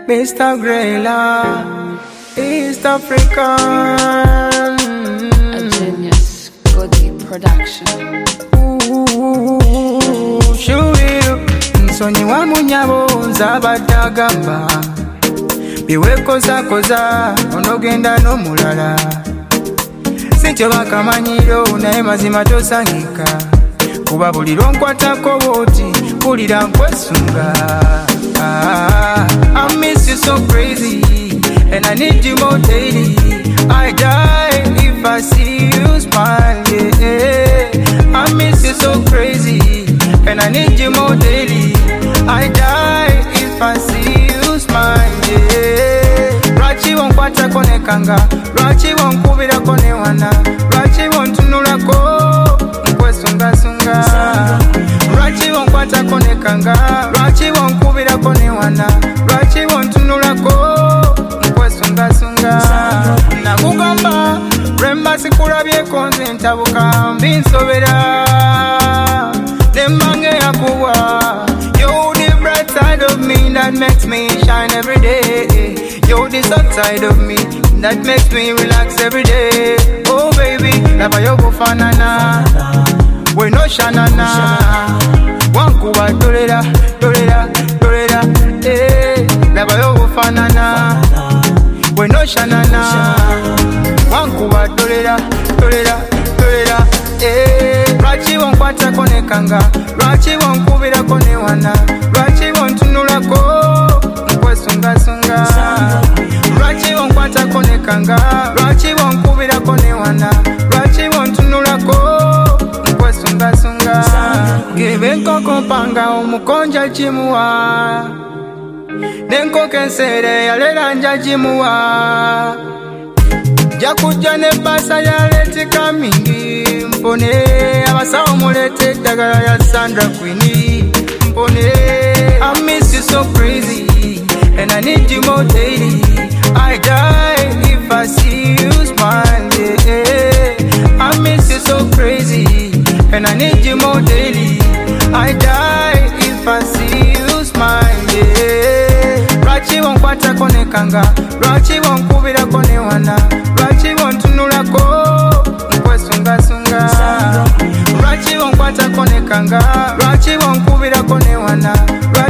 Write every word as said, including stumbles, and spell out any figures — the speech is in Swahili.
Mister Grayla, East African. A genius, Goody production. Ooh, shubiru, nsonyi wa munyabo nzabadde gamba. Biwe koza koza, onogenda n'omulala. Sintyo bakamanyiro, naye mazima tosangika. Kuba buli lwonkwatako bw'oti, mpulira nkwesunga. Ah, I miss you so crazy, and I need you more daily. I die if I see you smile, yeah. I miss you so crazy, and I need you more daily. I die if I see you smile, yeah. Lwaki wonkwata kone kanga, lwaki wonkubira kone wana, lwaki wontunulako, nkwesunga sunga. Lwaki wonkwata kone kanga, lwaki wonkubira kone wana, lwaki wontunulako, nkwesunga sunga. Nakugamba remba sikulabyeko nze ntabuka mbinsobera nemmange yakuwa. You're the bright side of me that makes me shine every day. You're the soft side of me that makes me relax every day. Oh baby, lava yogo fanana, we no shanana. Wankuba dolera, dolera, dolera, eh. Lava yogo fanana, we no shanana. Wankuba dolera, dolera, dolera, eh. Lwaki wonkwata kone kanga, lwaki wonkubira kone wana, lwaki wontunulako, nkwesunga sunga. Lwaki wonkwata kone kanga, lwaki wonkubira kone wana, lwaki wontunulako, nkwesunga sunga. Gebe nkoko mpanga omukonja jimuwa, nenkoko ensere yalera nja jimuwa. Jakujja ne basa ya leti kamingi mpone, abasawo mulete eddagala ya Sandra Queen mpone. I miss you so crazy, and I need you more daily. I die if I see you smile, yeah. I miss you so crazy, and I need you more daily. I die if I see you smile, yeah. Lwaki wonkwata kone kanga, lwaki wonkubira kone wana, lwaki wontunulako, nkwesunga sunga. Lwaki wonkwata kone kanga, lwaki wonkubira kone wana, lwaki